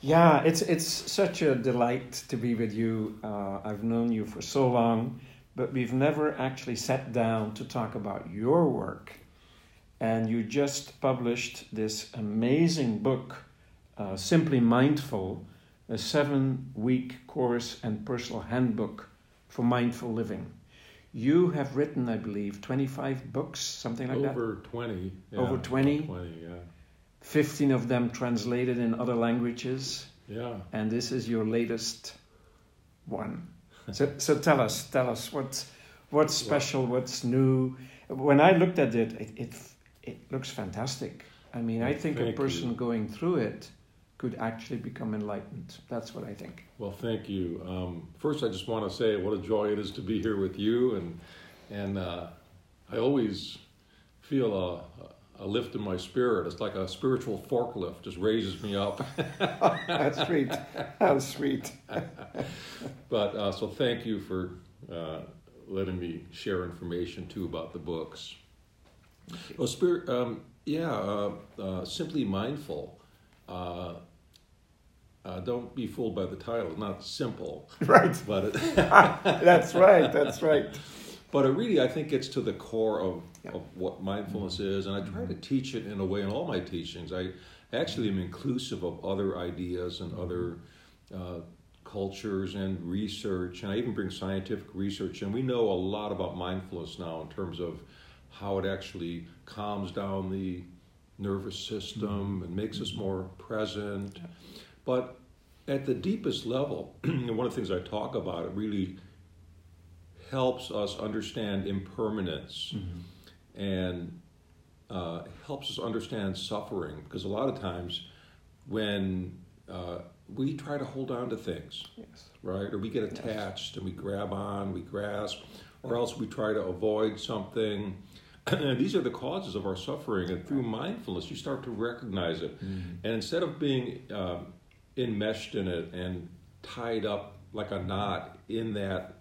Yeah, it's such a delight to be with you. I've known you for so long, but we've never actually sat down to talk about your work. And you just published this amazing book, Simply Mindful, a 7-week course and personal handbook for mindful living. You have written, I believe, 25 books, something like that? Over 20. Yeah, Over 20? 20, yeah. 15 of them translated in other languages. Yeah. And this is your latest one. So tell us what's special, what's new. When I looked at it looks fantastic. I mean, I think a person going through it could actually become enlightened. That's what I think. Well, thank you. First, I just want to say what a joy it is to be here with you, and I always feel a lift in my spirit. It's like a spiritual forklift, just raises me up. That's sweet. How sweet. But so thank you for letting me share information too about the books. Well, Simply Mindful. Don't be fooled by the title. It's not simple. Right. But That's right. That's right. But it really, I think, gets to the core of what mindfulness is, and I try to teach it in a way in all my teachings. I actually am inclusive of other ideas and other cultures and research, and I even bring scientific research. And we know a lot about mindfulness now in terms of how it actually calms down the nervous system and makes us more present. But at the deepest level, and one of the things I talk about, it really helps us understand impermanence and helps us understand suffering. Because a lot of times when we try to hold on to things, right? Or we get attached and we grab on, we grasp, or else we try to avoid something. And these are the causes of our suffering. And through mindfulness, you start to recognize it. And instead of being enmeshed in it and tied up like a knot in that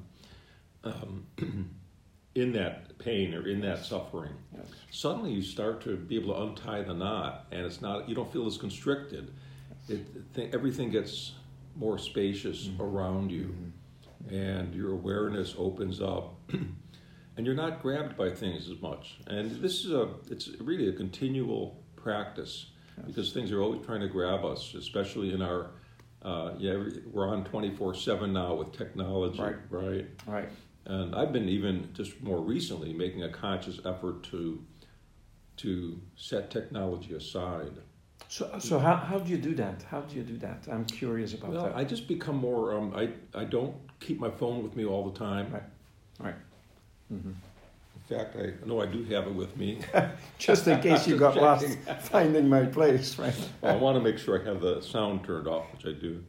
in that pain or in that suffering, suddenly you start to be able to untie the knot, and it's not, you don't feel as constricted. Everything gets more spacious around you, and your awareness opens up, and you're not grabbed by things as much. And this is it's really a continual practice, because things are always trying to grab us, especially in our we're on 24/7 now with technology, right? And I've been even just more recently making a conscious effort to set technology aside. So how do you do that? How do you do that? I'm curious about that. Well, I just become more. I don't keep my phone with me all the time. Right. Mm-hmm. In fact, I know I do have it with me. Just in case you got lost finding my place, right? Well, I want to make sure I have the sound turned off, which I do.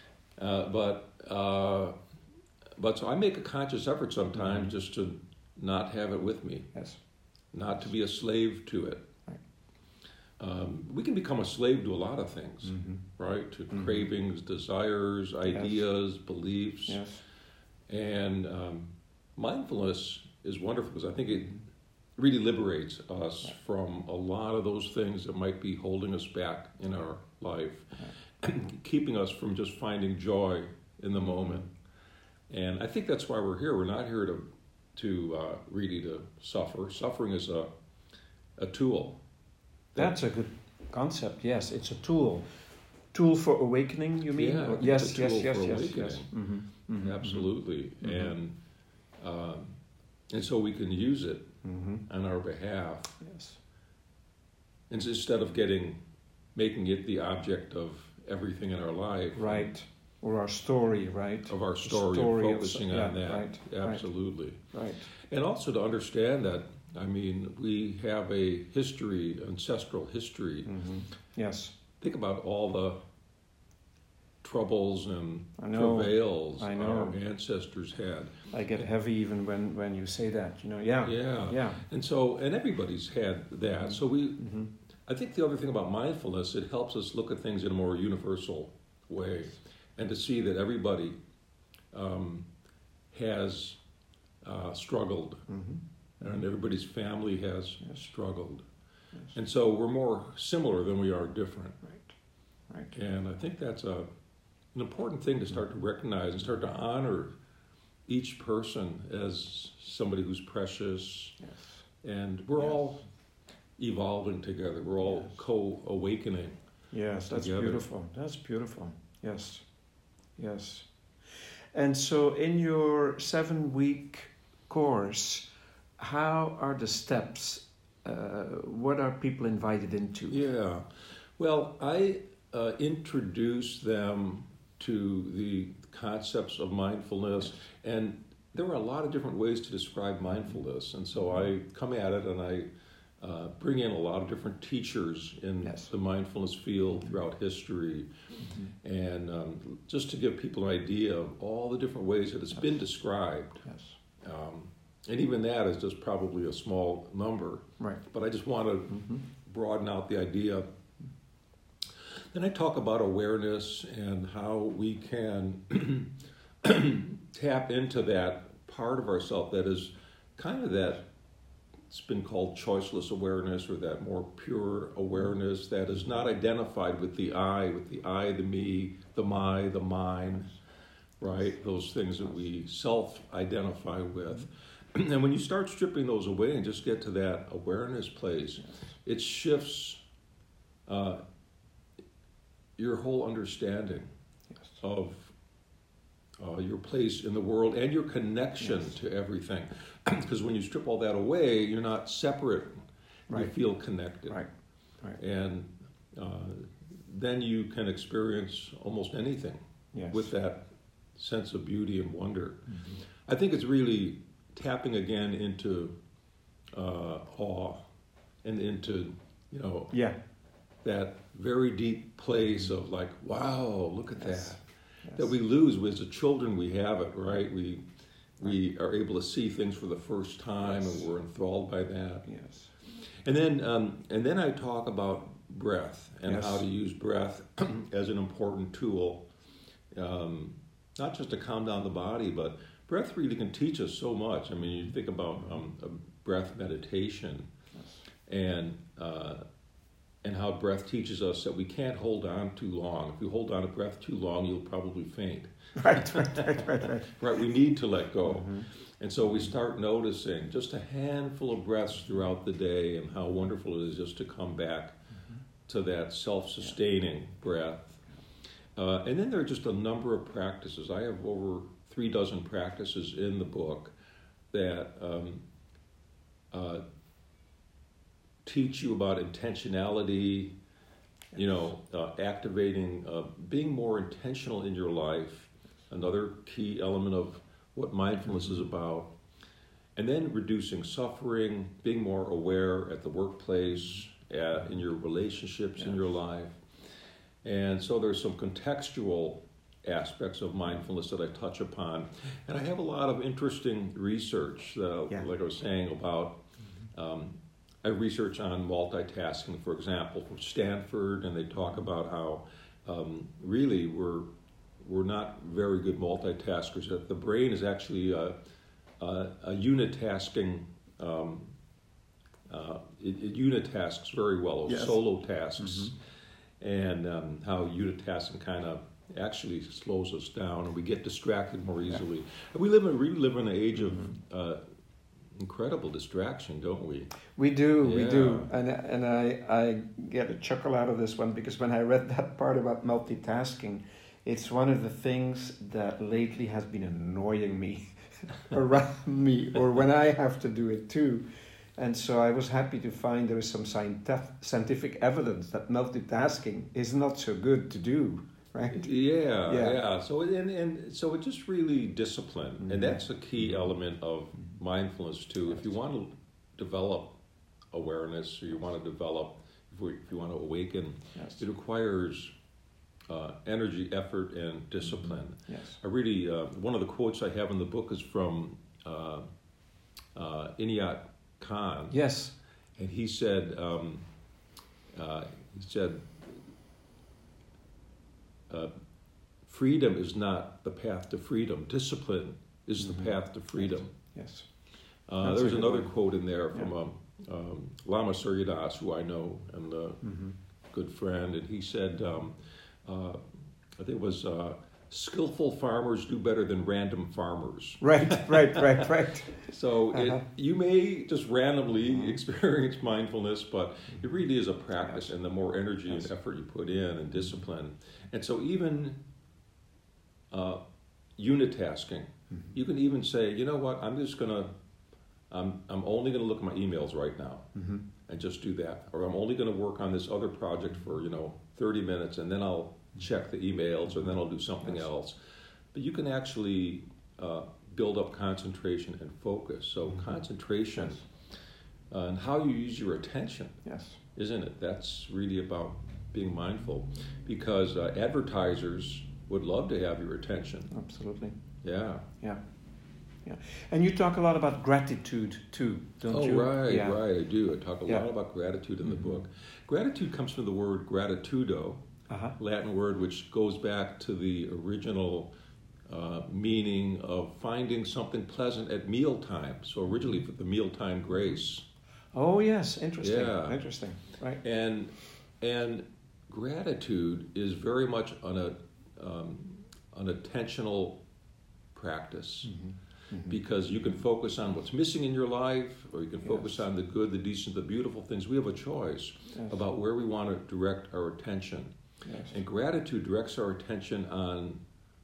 But so I make a conscious effort sometimes just to not have it with me. Yes. Not to be a slave to it. Right. We can become a slave to a lot of things, right? To cravings, desires, ideas, beliefs. Yes. And mindfulness is wonderful because I think it really liberates us from a lot of those things that might be holding us back in our life, keeping us from just finding joy in the moment. And I think that's why we're here. We're not here to really to suffer. Suffering is a tool. That's a good concept. Yes, it's a tool. Tool for awakening, you mean? Yeah, yes. Absolutely. And so we can use it on our behalf. Yes. And instead of making it the object of everything in our life. Right. Or our story, right? Of our story and focusing on that. Right. Absolutely. Right. And also to understand that, I mean, we have a history, ancestral history. Yes. Think about all the troubles and travails our ancestors had. I get heavy even when you say that, Yeah. And everybody's had that. So I think the other thing about mindfulness, it helps us look at things in a more universal way, and to see that everybody has struggled, and everybody's family has struggled. Yes. And so we're more similar than we are different. Right. Right. And I think that's an important thing to start to recognize and start to honor each person as somebody who's precious. Yes. And we're all evolving together. We're all co-awakening. Yes, that's together. beautiful. That's beautiful. Yes. Yes. And so in your 7-week course, how are the steps? What are people invited into? Yeah. Well, I introduce them to the concepts of mindfulness, and there are a lot of different ways to describe mindfulness. And so I come at it and I bring in a lot of different teachers in the mindfulness field throughout history, and just to give people an idea of all the different ways that it's been described. Yes. And even that is just probably a small number. Right. But I just want to broaden out the idea. Then I talk about awareness and how we can tap into that part of ourself that is kind of that, it's been called choiceless awareness, or that more pure awareness that is not identified with the I, the me, the my, the mine, right? Those things that we self-identify with. And when you start stripping those away and just get to that awareness place, it shifts your whole understanding of your place in the world and your connection to everything. Because when you strip all that away, you're not separate. You feel connected. Right. Right. And then you can experience almost anything with that sense of beauty and wonder. I think it's really tapping again into awe and into, that very deep place of like, wow, look at that. That we lose as a children. We have it, right? We are able to see things for the first time, and we're enthralled by that. Yes. And then I talk about breath and how to use breath as an important tool, not just to calm down the body, but breath really can teach us so much. I mean, you think about a breath meditation, and how breath teaches us that we can't hold on too long. If you hold on to breath too long, you'll probably faint. Right. Right, we need to let go. And so we start noticing just a handful of breaths throughout the day, and how wonderful it is just to come back to that self-sustaining breath. And then there are just a number of practices. I have over 36 practices in the book that teach you about intentionality, activating, being more intentional in your life, another key element of what mindfulness is about. And then reducing suffering, being more aware at the workplace, in your relationships, in your life. And so there's some contextual aspects of mindfulness that I touch upon. And I have a lot of interesting research, like I was saying, about I research on multitasking, for example, from Stanford, and they talk about how really we're not very good multitaskers. That the brain is actually a unitasking. It unitasks very well, solo tasks, and how unitasking kind of actually slows us down, and we get distracted more easily. And we really live in an age of incredible distraction, don't we? We do, and I get a chuckle out of this one, because when I read that part about multitasking, it's one of the things that lately has been annoying me around me, or when I have to do it too. And so I was happy to find there is some scientific evidence that multitasking is not so good to do, right? Yeah. So so it's just really discipline, and that's a key element of mindfulness too. If you want to develop awareness, or you want to develop, if you want to awaken, it requires energy, effort, and discipline. I really, one of the quotes I have in the book is from Inayat Khan. Yes. And he said, freedom is not the path to freedom. Discipline is the path to freedom. Yes. There's another quote in there from Lama Surya Das, who I know and a good friend, and he said, I think it was skillful farmers do better than random farmers. Right. So you may just randomly experience mindfulness, but it really is a practice, and the more energy and effort you put in and discipline. And so even unitasking, you can even say, you know what, I'm only going to look at my emails right now and just do that. Or I'm only going to work on this other project for, 30 minutes, and then I'll check the emails, or then I'll do something else. But you can actually build up concentration and focus. So concentration and how you use your attention, isn't it? That's really about being mindful, because advertisers would love to have your attention. Absolutely. Yeah. And you talk a lot about gratitude too, don't you? Right, I do. I talk a lot about gratitude in the book. Gratitude comes from the word gratitudo, Latin word which goes back to the original meaning of finding something pleasant at mealtime. So originally for the mealtime grace. Oh yes, interesting. Yeah. Interesting. Right. And gratitude is very much an attentional practice. Because you can focus on what's missing in your life, or you can focus on the good, the decent, the beautiful things. We have a choice about where we want to direct our attention. And gratitude directs our attention on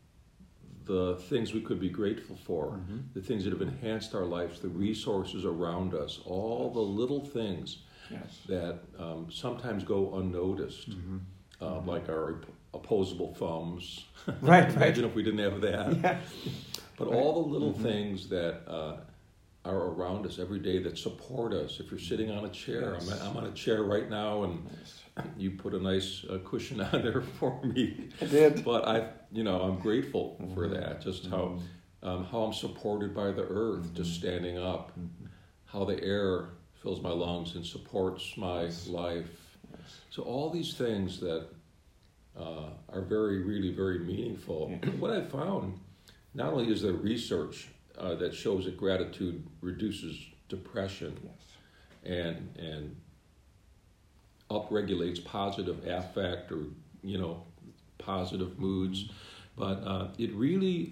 the things we could be grateful for, the things that have enhanced our lives, the resources around us, all the little things that sometimes go unnoticed, like our opposable thumbs. Right. Imagine if we didn't have that. Yeah. But all the little things that are around us every day that support us. If you're sitting on a chair, I'm on a chair right now, and you put a nice cushion on there for me. I did. But I'm grateful for that. Just how I'm supported by the earth, just standing up. How the air fills my lungs and supports my life. So all these things that are really very meaningful. What I found. Not only is there research that shows that gratitude reduces depression and upregulates positive affect or positive moods, but it really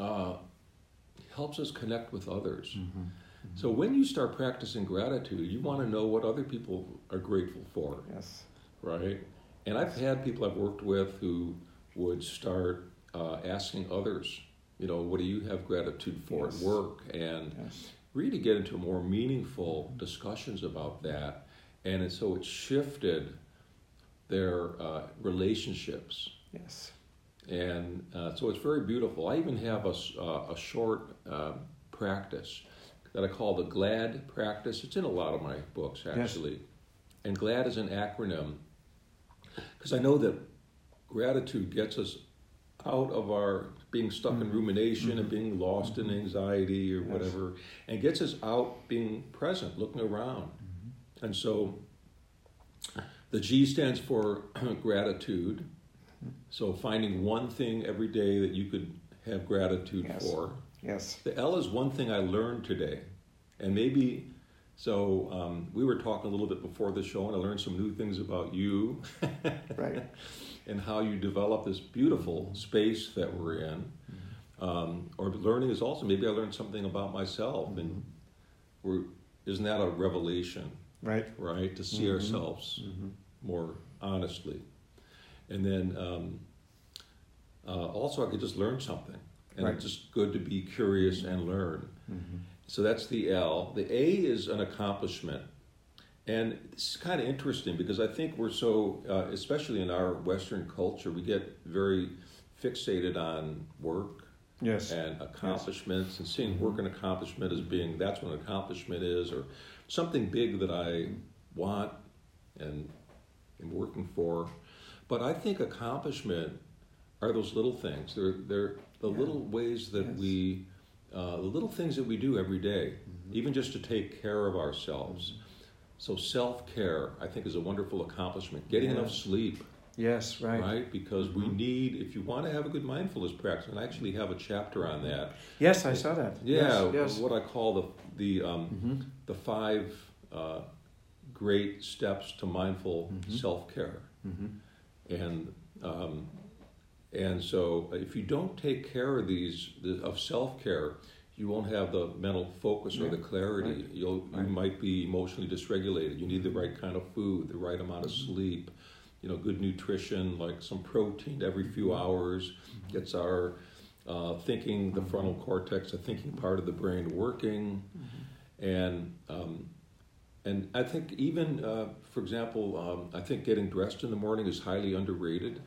helps us connect with others. So when you start practicing gratitude, you want to know what other people are grateful for. Right? And I've had people I've worked with who would start asking others, what do you have gratitude for at work? And really get into more meaningful discussions about that. And so it shifted their relationships. And so it's very beautiful. I even have a short practice that I call the GLAD practice. It's in a lot of my books, actually. And GLAD is an acronym, because I know that gratitude gets us out of our being stuck in rumination and being lost in anxiety or whatever, and gets us out being present, looking around. And so the G stands for gratitude. So finding one thing every day that you could have gratitude for. The L is one thing I learned today. And maybe, so we were talking a little bit before the show, and I learned some new things about you. And how you develop this beautiful space that we're in. Or learning is also, maybe I learned something about myself. And isn't that a revelation? Right? To see ourselves more honestly. And then also I could just learn something. And it's just good to be curious and learn. So that's the L. The A is an accomplishment. And this is kind of interesting because I think we're so, especially in our Western culture, we get very fixated on work and accomplishments and seeing work and accomplishment as being, that's what an accomplishment is, or something big that I want and am working for. But I think accomplishment are those little things. They're the little ways that we, the little things that we do every day, even just to take care of ourselves. So self-care, I think, is a wonderful accomplishment. Getting enough sleep. Right? Because we need, if you want to have a good mindfulness practice, and I actually have a chapter on that. I saw that. What I call the 5 great steps to mindful self-care. And And so if you don't take care of of self-care, you won't have the mental focus or the clarity. Right. You might be emotionally dysregulated. You need the right kind of food, the right amount of sleep, good nutrition, like some protein every few hours, gets our thinking, the frontal cortex, the thinking part of the brain working. And I think even, for example, I think getting dressed in the morning is highly underrated.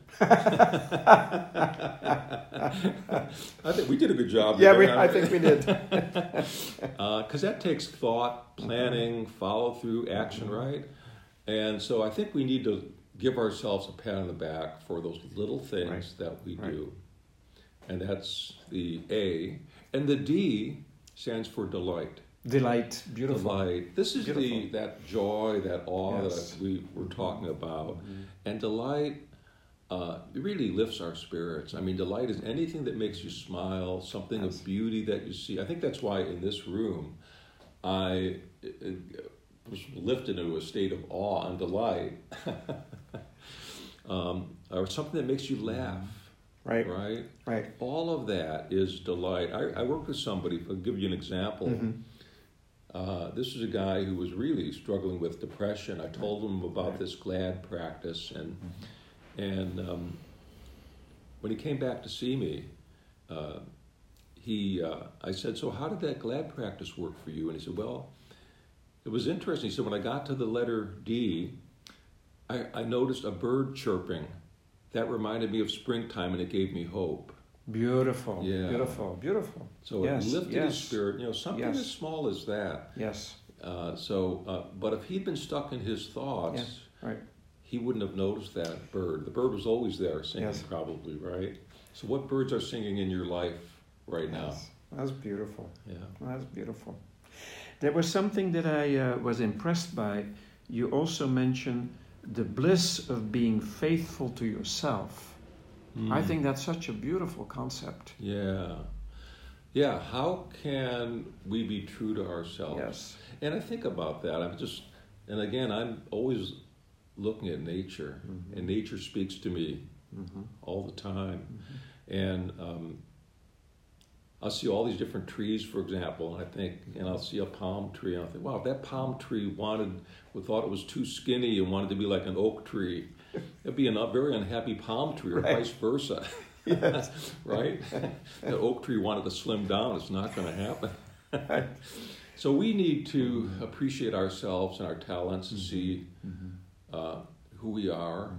I think we did a good job. Yeah, I think we did. Because that takes thought, planning, follow through, action, right? And so I think we need to give ourselves a pat on the back for those little things that we do. And that's the A. And the D stands for delight. Delight, beautiful. Delight. This is beautiful. That joy, that awe that we were talking about. And delight it really lifts our spirits. I mean, delight is anything that makes you smile, something of beauty that you see. I think that's why in this room I was lifted into a state of awe and delight. Or something that makes you laugh. Right. All of that is delight. I work with somebody, I'll give you an example. This is a guy who was really struggling with depression. I told him about this GLAD practice, and when he came back to see me, I said, "So how did that GLAD practice work for you?" And he said, "Well, it was interesting." He said, "When I got to the letter D, I noticed a bird chirping. That reminded me of springtime, and it gave me hope." Beautiful, yeah. beautiful. So it lifted his spirit. Something as small as that. Yes. But if he'd been stuck in his thoughts, right, he wouldn't have noticed that bird. The bird was always there singing, probably, right? So what birds are singing in your life right now? That's beautiful. Yeah, that's beautiful. There was something that I was impressed by. You also mentioned the bliss of being faithful to yourself. I think that's such a beautiful concept. Yeah. How can we be true to ourselves? Yes. And I think about that. I'm always looking at nature, and nature speaks to me all the time. And I'll see all these different trees, for example, and I'll see a palm tree, and I'll think, wow, if that palm tree thought it was too skinny and wanted to be like an oak tree, it'd be a very unhappy palm tree, or vice versa. Yes. Right? The oak tree wanted to slim down. It's not going to happen. So we need to appreciate ourselves and our talents and see who we are.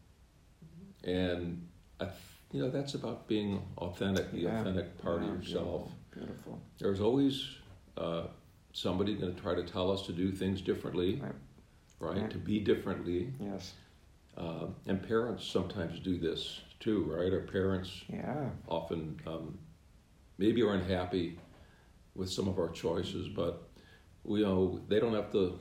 And that's about being authentic, the authentic part of yourself. Beautiful. There's always somebody going to try to tell us to do things differently, right? To be differently. Yes. And parents sometimes do this too, right? Our parents often maybe are unhappy with some of our choices, but they don't have to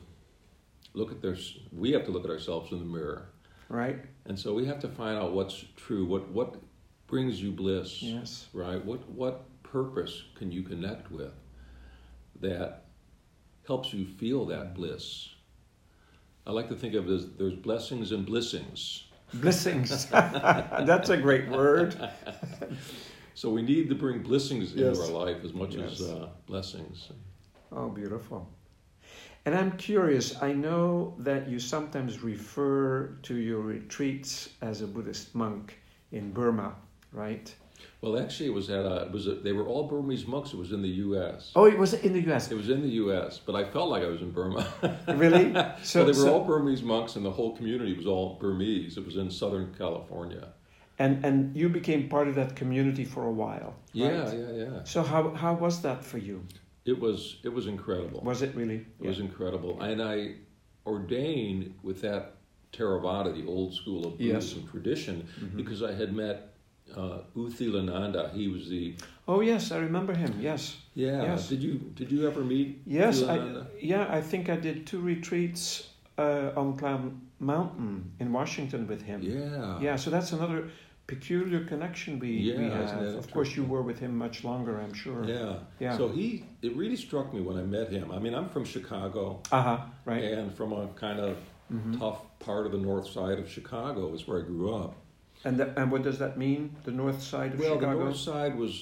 we have to look at ourselves in the mirror. Right. And so we have to find out what's true, what brings you bliss. Yes. Right? What purpose can you connect with that helps you feel that bliss? I like to think of it as there's blessings and blissings. Blessings. That's a great word. So we need to bring blessings into our life as much as blessings. Oh, beautiful. And I'm curious, I know that you sometimes refer to your retreats as a Buddhist monk in Burma, right? Well, actually, they were all Burmese monks. It was in the U.S. Oh, it was in the U.S. It was in the U.S., but I felt like I was in Burma. Really? So they were all Burmese monks, and the whole community was all Burmese. It was in Southern California. And you became part of that community for a while, right? Yeah. So how was that for you? It was incredible. Was it really? It was incredible. And I ordained with that Theravada, the old school of Buddhism tradition, because I had met U Thilananda. He was the... Oh yes, I remember him. Yes. Yeah. Yes. Did you ever meet? Yes. Thilananda? I think I did 2 retreats on Cloud Mountain in Washington with him. Yeah. Yeah. So that's another peculiar connection we have. Of course, you were with him much longer, I'm sure. Yeah. So it really struck me when I met him. I mean, I'm from Chicago. Right. And from a kind of tough part of the north side of Chicago is where I grew up. And what does that mean? The north side of Chicago? The north side was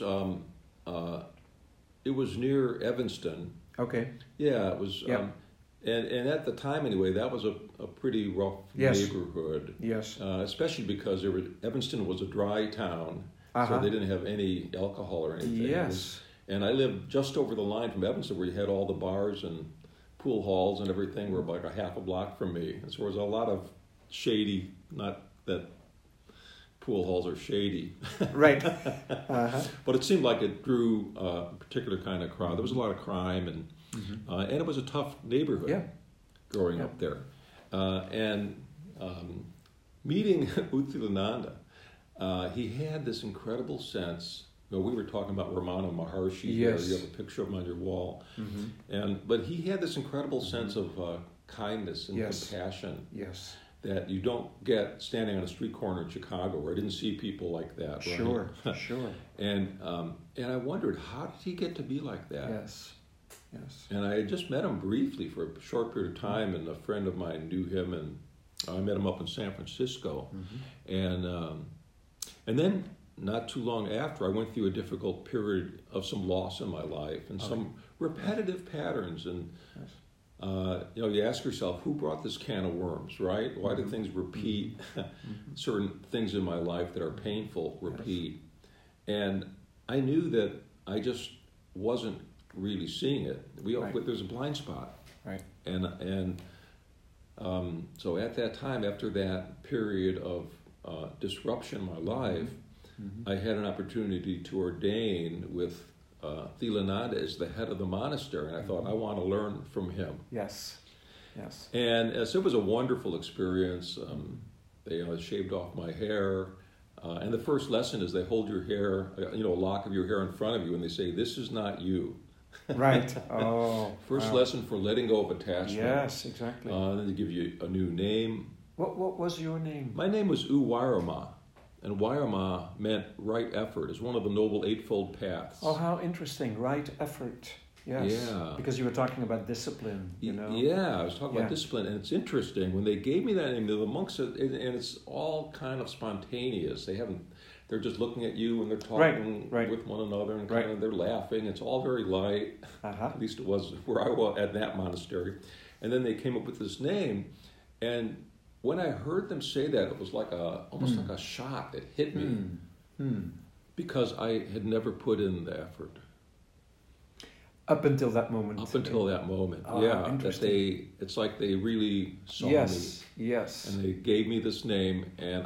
it was near Evanston. Okay. Yeah, it was. Yeah. And at the time, anyway, that was a pretty rough neighborhood. Yes. Especially because Evanston was a dry town, Uh-huh. so they didn't have any alcohol or anything. Yes. And I lived just over the line from Evanston, where you had all the bars and pool halls and everything, were like a half a block from me. And so there was a lot of shady, not that pool halls are shady. Right. Uh-huh. But it seemed like it drew a particular kind of crowd. There was a lot of crime, and it was a tough neighborhood growing up there. Meeting Uthilananda, he had this incredible sense. You know, we were talking about Ramana Maharshi. Yes. There. You have a picture of him on your wall. Mm-hmm. But he had this incredible sense of kindness and compassion. Yes. That you don't get standing on a street corner in Chicago, where I didn't see people like that. Right? Sure, sure. And I wondered, how did he get to be like that? Yes, yes. And I had just met him briefly for a short period of time, and a friend of mine knew him, and I met him up in San Francisco. And then, not too long after, I went through a difficult period of some loss in my life and some repetitive patterns. And you ask yourself, who brought this can of worms, right? Why do things repeat? Certain things in my life that are painful repeat. And I knew that I just wasn't really seeing it. There's a blind spot. Right. And so at that time, after that period of disruption in my life, I had an opportunity to ordain with Thilananda as the head of the monastery, and I thought, I want to learn from him. Yes, yes. And so it was a wonderful experience. They shaved off my hair, and the first lesson is they hold your hair, a lock of your hair in front of you, and they say, "This is not you." Right. Oh. First lesson for letting go of attachment. Yes, exactly. Then they give you a new name. What was your name? My name was U Wairama. And Wairama meant right effort. It's one of the Noble Eightfold Paths. Oh, how interesting. Right effort. Yes. Yeah. Because you were talking about discipline, Yeah, I was talking about discipline. And it's interesting. When they gave me that name, the monks, and it's all kind of spontaneous. They're just looking at you and they're talking with one another and kind of they're laughing. It's all very light. At least it was where I was at that monastery. And then they came up with this name. And when I heard them say that, it was like almost like a shot that hit me because I had never put in the effort. Up until that moment. Up until that moment, it's like they really saw me. Yes. And they gave me this name, and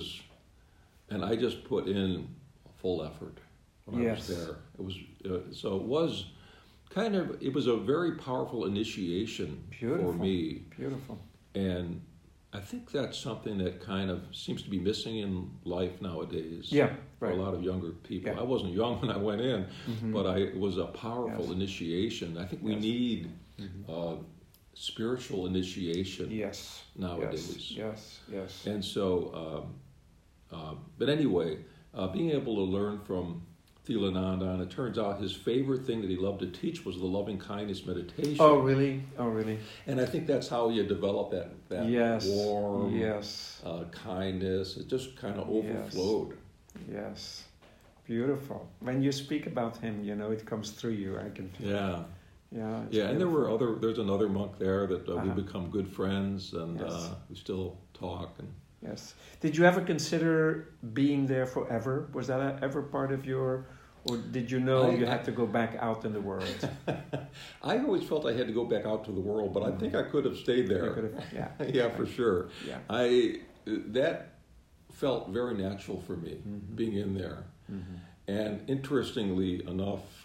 I just put in full effort when I was there. It was it was a very powerful initiation for me. Beautiful. And I think that's something that kind of seems to be missing in life nowadays. For a lot of younger people. I wasn't young when I went in, but it was a powerful initiation. I think we need spiritual initiation nowadays. Yes. And so, but anyway, being able to learn from Thilananda, and it turns out his favorite thing that he loved to teach was the loving kindness meditation. Oh, really? And I think that's how you develop that warm kindness. It just kind of overflowed. Yes. Beautiful. When you speak about him, it comes through you. I can feel it. Yeah. And there's another monk there that we become good friends, and we still talk. Yes. Did you ever consider being there forever? Was that ever part of your, or did you know you had to go back out in the world? I always felt I had to go back out to the world, but I think I could have stayed there. You could have, for sure. Yeah. That felt very natural for me, being in there. And interestingly enough,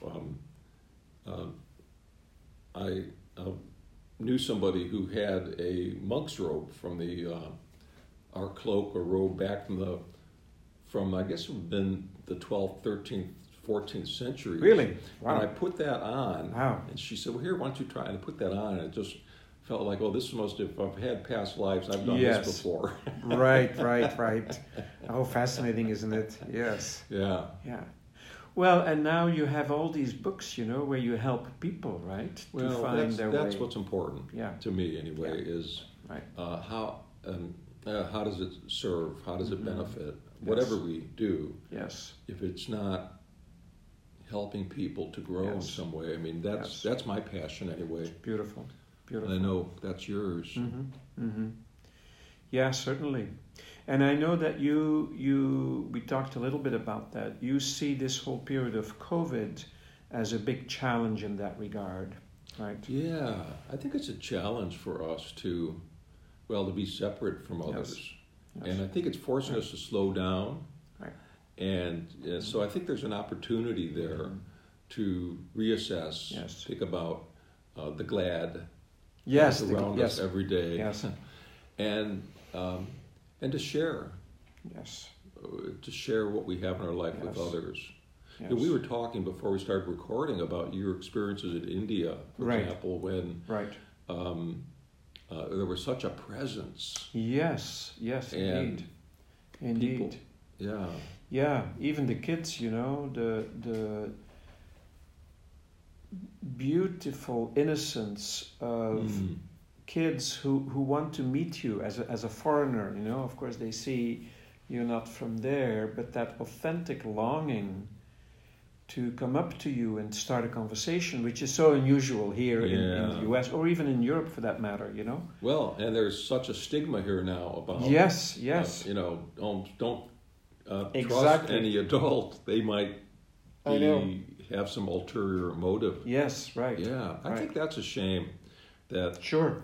I knew somebody who had a monk's robe from our cloak or robe back from I guess it would have been the 12th, 13th, 14th century. Really? Wow. And I put that on. Wow. And she said, "Well, here, why don't you try?" And I put that on, and it just felt like, oh, if I've had past lives, I've done this before. Right. Oh, fascinating, isn't it? Yes. Yeah. Well, and now you have all these books, where you help people, right? Well, to find their way. that's what's important to me, anyway, is how does it serve? How does it benefit? whatever we do, Yes. if it's not helping people to grow in Yes. some way, I mean, that's my passion anyway. Beautiful. And I know that's yours. Mm-hmm. Mm-hmm. Yeah, certainly. And I know that we talked a little bit about that. You see this whole period of COVID as a big challenge in that regard, right? Yeah, I think it's a challenge for us to be separate from others. Yes. And I think it's forcing us to slow down. Right. And so I think there's an opportunity there to reassess, think about the glad Yes, around us every day. Yes. And to share. Yes. To share what we have in our life with others. Yes. We were talking before we started recording about your experiences in India, for example, when there was such a presence. Yes, and indeed. People, yeah. Even the kids, the beautiful innocence of kids who want to meet you as a foreigner. Of course they see you're not from there, but that authentic longing to come up to you and start a conversation, which is so unusual here in the US, or even in Europe for that matter, Well, and there's such a stigma here now about yes. Don't exactly. trust any adult. They might have some ulterior motive. Yes, right. Yeah, I think that's a shame. That sure.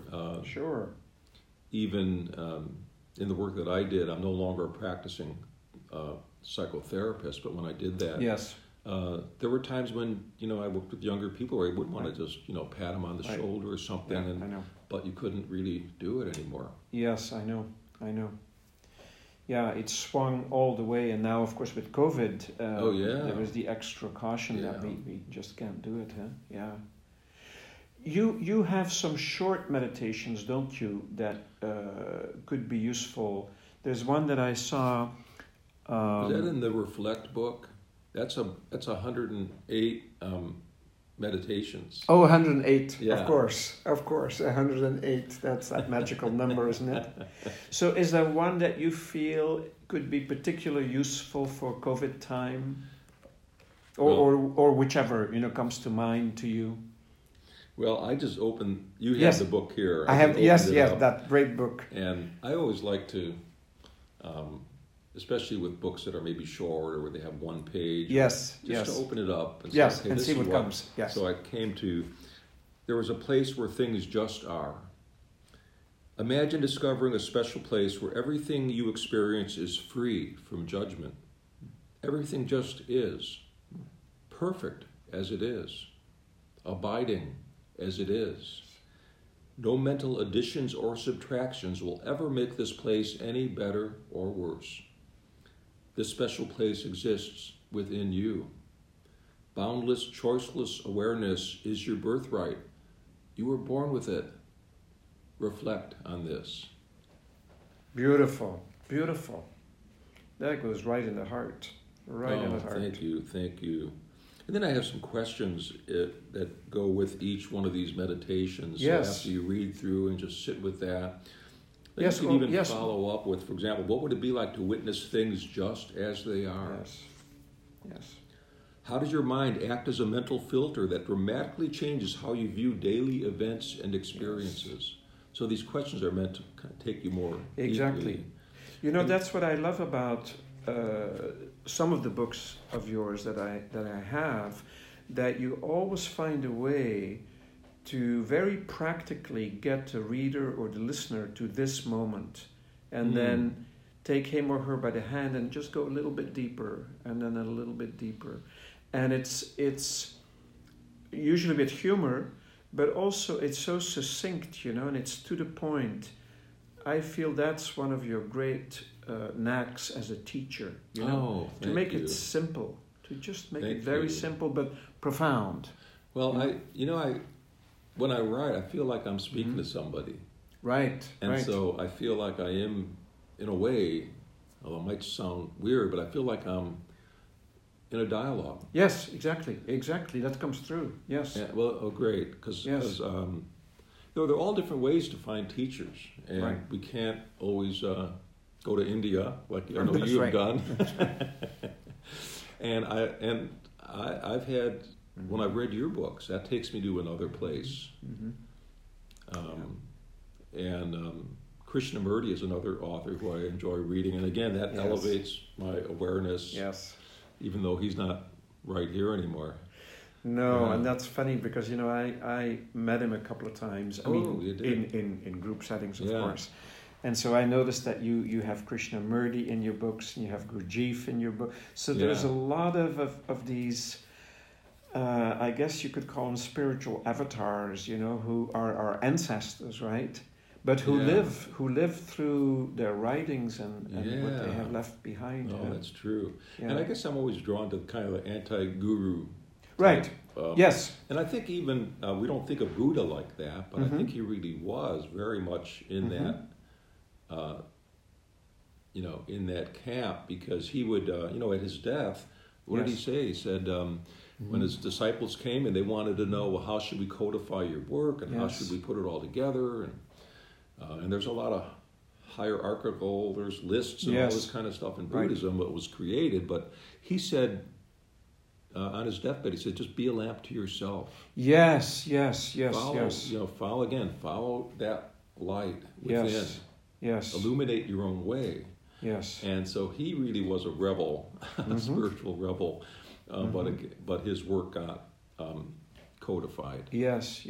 Even in the work that I did, I'm no longer a practicing psychotherapist, but when I did that, there were times when I worked with younger people where I would want to just pat them on the shoulder or something, I know. But you couldn't really do it anymore. Yes, I know. Yeah, it swung all the way, and now of course with COVID, there was the extra caution that we just can't do it. Huh? Yeah. You have some short meditations, don't you, that could be useful. There's one that I saw. Is that in the Reflect book? That's 108 meditations. Oh, 108. Yeah. Of course, 108. That's that magical number, isn't it? So, is there one that you feel could be particularly useful for COVID time, or whichever comes to mind to you? Well, I just opened. You have the book here. I have. Yes, that great book. And I always like to, especially with books that are maybe short or where they have one page. Yes. Just to open it up and say, and see what comes. Yes. So I came to. There was a place where things just are. Imagine discovering a special place where everything you experience is free from judgment. Everything just is, perfect as it is, abiding as it is. No mental additions or subtractions will ever make this place any better or worse. This special place exists within you. Boundless, choiceless awareness is your birthright. You were born with it. Reflect on this. Beautiful. That goes right in the heart. Right in the heart. Thank you. And then I have some questions that go with each one of these meditations. Yes. So after you read through and just sit with that, you can even follow up with, for example, what would it be like to witness things just as they are? Yes. How does your mind act as a mental filter that dramatically changes how you view daily events and experiences? So these questions are meant to kind of take you more exactly. deeply. That's what I love about some of the books of yours that I have, that you always find a way to very practically get the reader or the listener to this moment, and then take him or her by the hand and just go a little bit deeper, and then a little bit deeper. And it's usually with humor, but also it's so succinct, and it's to the point. I feel that's one of your great knacks as a teacher, to make it simple, to just make it very simple but profound. Well, when I write, I feel like I'm speaking to somebody. Right. So I feel like I am, in a way, although it might sound weird, but I feel like I'm in a dialogue. Yes, exactly. That comes through. Yes. Yeah, well, great, because there are all different ways to find teachers, and we can't always go to India, like I know That's you've right. done. and I've had, when I've read your books, that takes me to another place. Krishnamurti is another author who I enjoy reading, and again, that elevates my awareness. Yes. Even though he's not right here anymore. No, and that's funny because I met him a couple of times. I mean, you did? in group settings, of course. And so I noticed that you have Krishnamurti in your books, and you have Gurdjieff in your book. So there's a lot of these. I guess you could call them spiritual avatars, who are our ancestors, right? But who live through their writings and what they have left behind. Oh, that's true. Yeah. And I guess I'm always drawn to kind of the anti-guru. Right. Yes. And I think even, we don't think of Buddha like that, but I think he really was very much in that, in that camp, because he would, at his death, what did he say? He said, when his disciples came and they wanted to know, well, how should we codify your work and how should we put it all together? And there's a lot of hierarchical, there's lists and all this kind of stuff in Buddhism that was created. But he said, on his deathbed, he said, just be a lamp to yourself. Yes. Follow that light within. Yes. Illuminate your own way. Yes. And so he really was a rebel, a spiritual rebel, but his work got codified. Yes.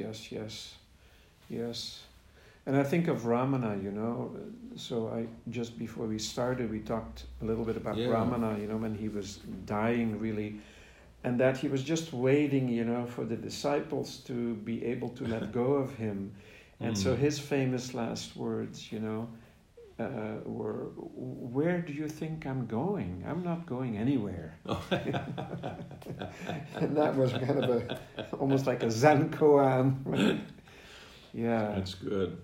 And I think of Ramana, so just before we started, we talked a little bit about Ramana, when he was dying really, and that he was just waiting, for the disciples to be able to let go of him. And so his famous last words, were, "Where do you think I'm going? I'm not going anywhere." And that was kind of almost like a Zen koan. Right? Yeah. That's good.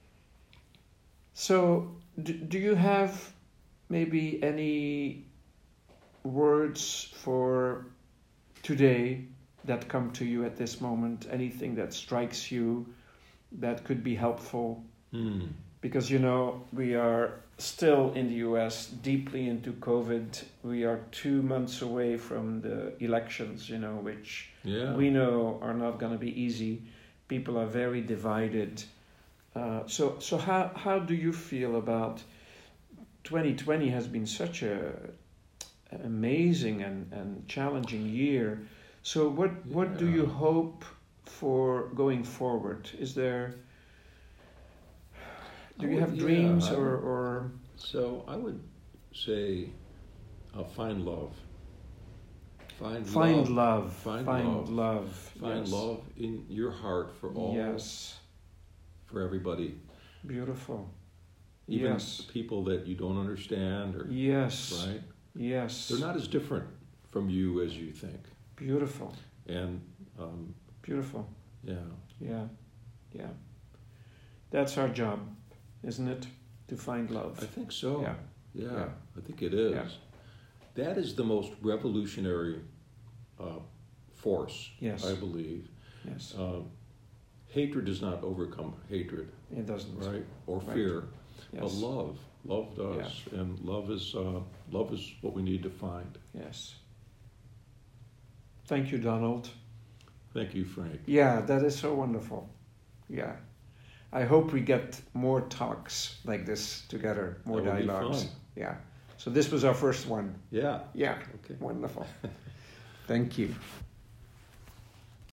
So, do you have maybe any words for today that come to you at this moment? Anything that strikes you that could be helpful? Because, we are still in the US deeply into COVID. We are 2 months away from the elections, which we know are not going to be easy. People are very divided. So how do you feel about 2020 has been such an amazing and challenging year. So what do you hope for going forward? Do you have dreams or? So I would say find love. Find love. Find love in your heart for all. Yes. For everybody. Beautiful. Even people that you don't understand or right? Yes. They're not as different from you as you think. Beautiful. And beautiful. Yeah. That's our job, isn't it? To find love. I think so. Yeah. I think it is. Yeah. That is the most revolutionary force, yes. I believe. Yes. Hatred does not overcome hatred. It doesn't. Right? Or fear. Yes. But love does. Yeah. And love is what we need to find. Yes. Thank you, Donald. Thank you, Frank. Yeah, that is so wonderful. Yeah. I hope we get more talks like this together, more dialogues. Yeah. So this was our first one. Yeah. Yeah. Okay. Wonderful. Thank you.